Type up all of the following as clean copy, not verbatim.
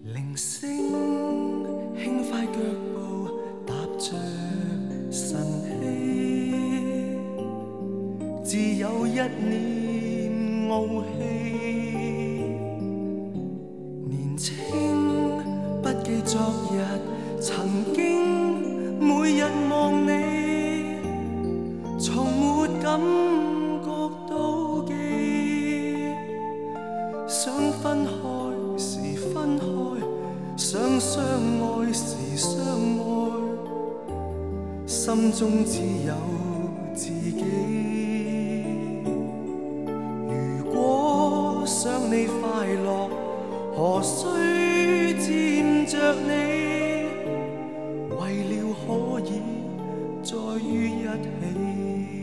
铃聲輕快腳步踏着晨曦，自有一念傲氣。年青不記昨日曾經，每日望你，從沒感覺妒忌。想分開時分開，想相愛時相愛，心中只有自己。如果想你快樂，何須佔着你？為了可以再於一起。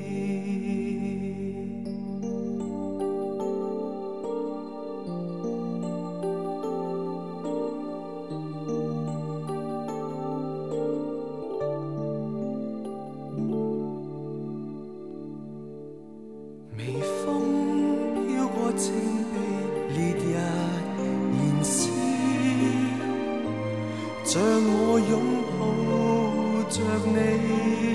微風飄過青碧烈日燃燒，像我擁抱着你，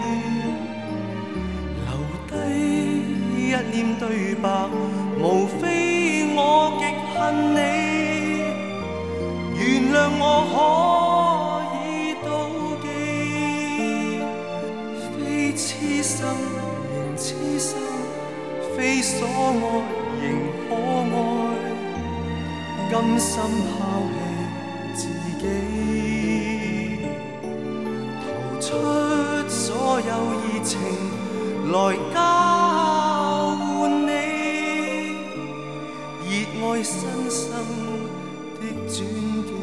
留低一念對白，無非我極恨你，原諒我可以妒忌，非痴心仍痴心，非所愛仍可愛，甘心拋棄自己，掏出所有熱情來交換你，熱愛新生的轉機。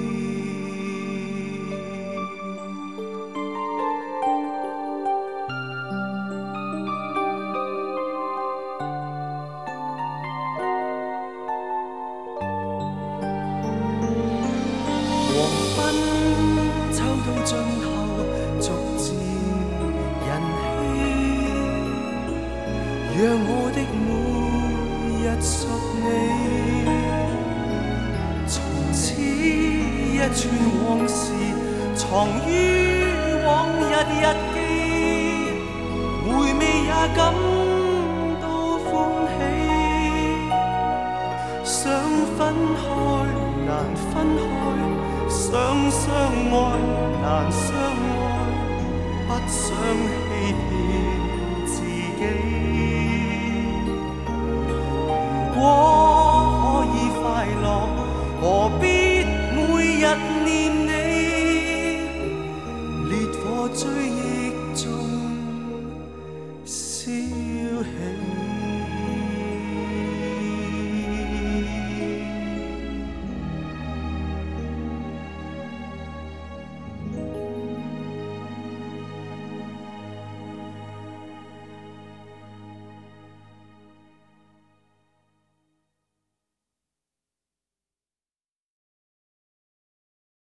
黃昏秋到盡頭，逐漸人稀，讓我的每日屬你。從此一串往事藏於往日日記，回味也感到歡喜。想分開難分開，想相愛難相愛，不想欺騙自己。如果可以快樂，何必每日念你？烈火追憶中燒起。